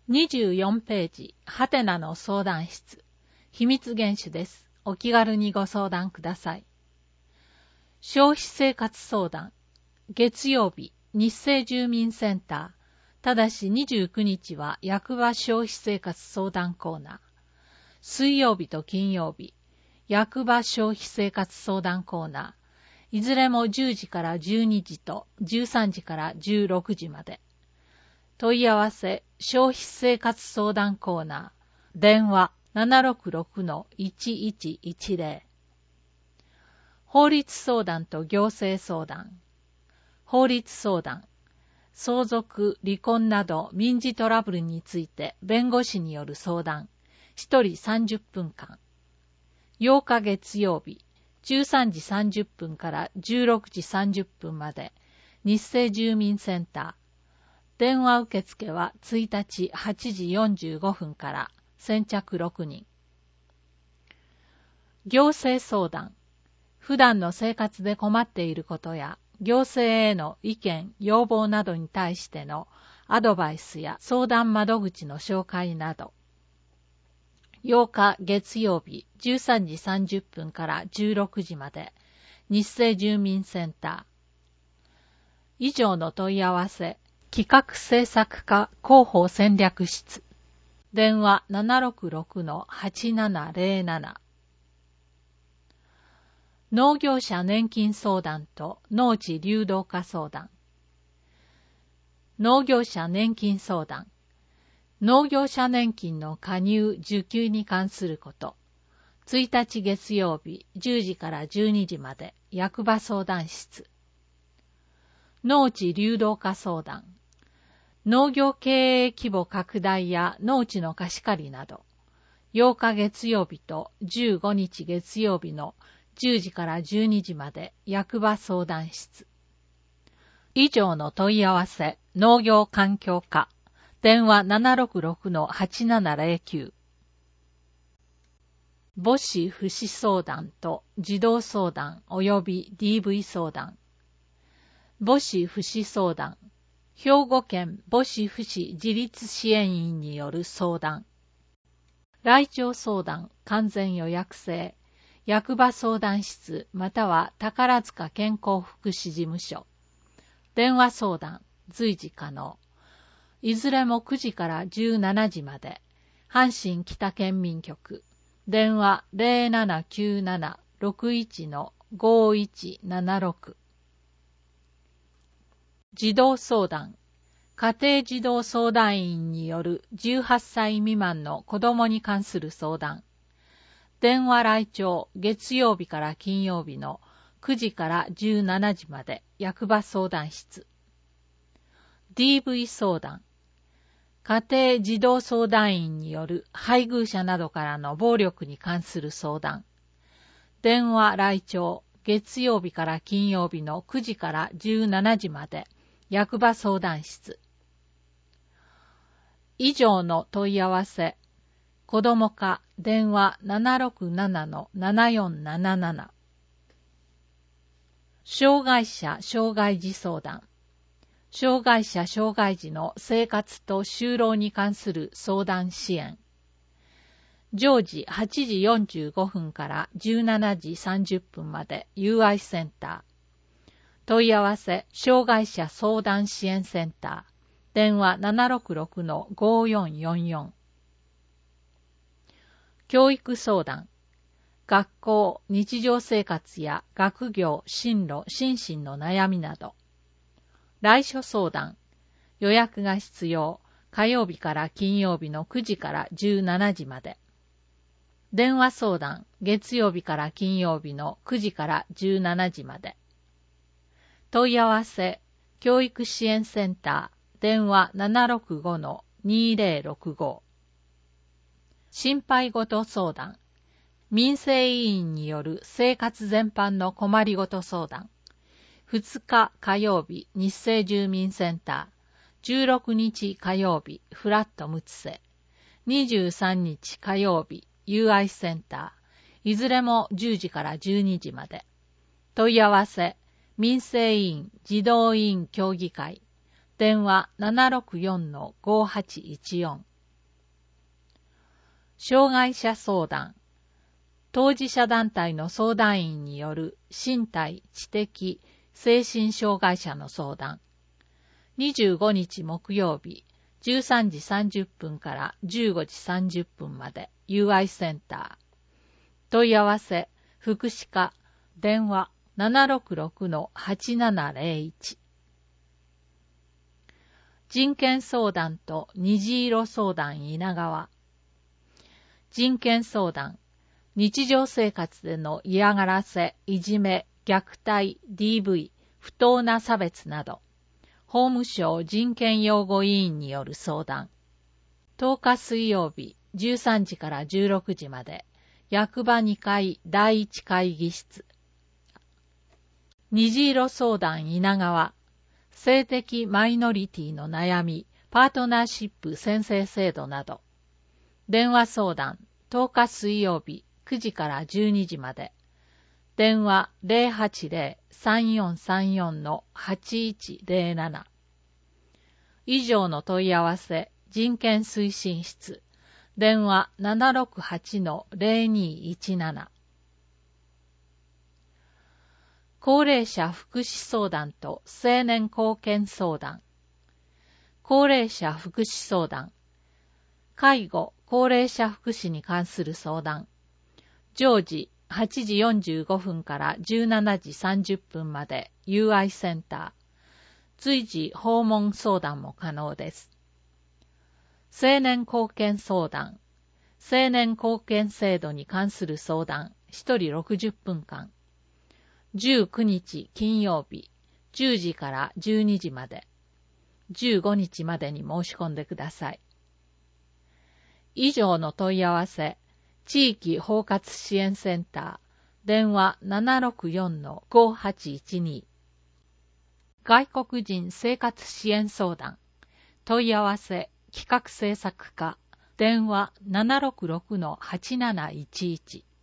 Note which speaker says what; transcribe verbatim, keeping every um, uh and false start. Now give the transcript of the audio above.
Speaker 1: にじゅうよんページ、ハテナの相談室。秘密厳守です。お気軽にご相談ください。消費生活相談。月曜日、日生住民センター。ただしにじゅうくにちは役場消費生活相談コーナー。水曜日と金曜日、役場消費生活相談コーナー。いずれもじゅうじからじゅうにじとじゅうさんじからじゅうろくじまで。問い合わせ、消費生活相談コーナー。電話 ななろくろくのいちいちいちゼロ。法律相談と行政相談。法律相談。相続、離婚など民事トラブルについて弁護士による相談。ひとりさんじゅっぷんかん。ようか月曜日、じゅうさんじさんじゅっぷんからじゅうろくじさんじゅっぷんまで、日生住民センター。電話受付はいちにちはちじよんじゅうごふんから先着ろくにん。行政相談。普段の生活で困っていることや、行政への意見、要望などに対してのアドバイスや相談窓口の紹介など。ようか月曜日じゅうさんじさんじゅっぷんからじゅうろくじまで、日生住民センター。以上の問い合わせ、企画制作課広報戦略室。電話 ななろくろくのはちななゼロなな。農業者年金相談と農地流動化相談。農業者年金相談。農業者年金の加入・受給に関すること。いちにち月曜日じゅうじからじゅうにじまで役場相談室。農地流動化相談。農業経営規模拡大や農地の貸し借りなど。ようか月曜日とじゅうごにち月曜日のじゅうじからじゅうにじまで役場相談室。以上の問い合わせ、農業環境課。電話 ななろくろくのはちななゼロきゅう。母子福祉相談と児童相談及び ディーブイ 相談。母子福祉相談。兵庫県母子福祉自立支援員による相談。来庁相談完全予約制。役場相談室または宝塚健康福祉事務所。電話相談随時可能。いずれもくじからじゅうしちじまで。阪神北県民局。電話 ゼロななきゅうななろくいちのごいちななろく。児童相談。家庭児童相談員によるじゅうはっさい未満の子供に関する相談。電話来庁月曜日から金曜日のくじからじゅうしちじまで役場相談室。ディーブイ 相談。家庭児童相談員による配偶者などからの暴力に関する相談。電話来庁月曜日から金曜日のくじからじゅうしちじまで役場相談室。以上の問い合わせ、子ども課電話 ななろくななのななよんなななな。障害者障害児相談。障害者障害児の生活と就労に関する相談支援。常時はちじよんじゅうごふんからじゅうしちじさんじゅっぷんまで ユーアイ センター。問い合わせ、障害者相談支援センター。電話 ななろくろくのごよんよんよん。教育相談。学校、日常生活や学業、進路、心身の悩みなど。来所相談。予約が必要。火曜日から金曜日のくじからじゅうしちじまで。電話相談。月曜日から金曜日のくじからじゅうしちじまで。問い合わせ。教育支援センター。電話 ななろくごのにゼロろくご。心配事相談。民生委員による生活全般の困りごと相談。ふつか火曜日、日生住民センター。じゅうろくにち火曜日、フラットムツセ。にじゅうさんにち火曜日、ユーアイ センター。いずれもじゅうじからじゅうにじまで。問い合わせ、民生委員児童委員協議会。電話 ななろくよんのごはちいちよん。 障害者相談、当事者団体の相談員による身体、知的、精神障害者の相談。にじゅうごにち木曜日、じゅうさんじさんじゅっぷんからじゅうごじさんじゅっぷんまで ユーアイ センター。問い合わせ、福祉課、電話 ななろくろくのはちななゼロいち。人権相談と虹色相談稲川。人権相談、日常生活での嫌がらせ、いじめ、虐待、ディーブイ、不当な差別など、法務省人権擁護委員による相談。とおか水曜日、じゅうさんじからじゅうろくじまで、役場にかいだいいち会議室。虹色相談稲川。性的マイノリティの悩み、パートナーシップ宣誓制度など。電話相談、とおか水曜日くじからじゅうにじまで。電話 ゼロはちゼロ さんよんさんよん はちいちゼロなな。以上の問い合わせ、人権推進室。電話 ななろくはちのゼロにいちなな。高齢者福祉相談と青年貢献相談。高齢者福祉相談。介護、高齢者福祉に関する相談。常時はちじよんじゅうごふんからじゅうしちじさんじゅっぷんまで ユーアイ センター。随時訪問相談も可能です。青年貢献相談。青年貢献制度に関する相談、ひとりろくじゅっぷんかん。じゅうくにち金曜日、じゅうじからじゅうにじまで。じゅうごにちまでに申し込んでください。以上の問い合わせ、地域包括支援センター、電話 ななろくよんのごはちいちに。外国人生活支援相談、問い合わせ、企画制作課、電話 ななろくろくのはちなないちいち。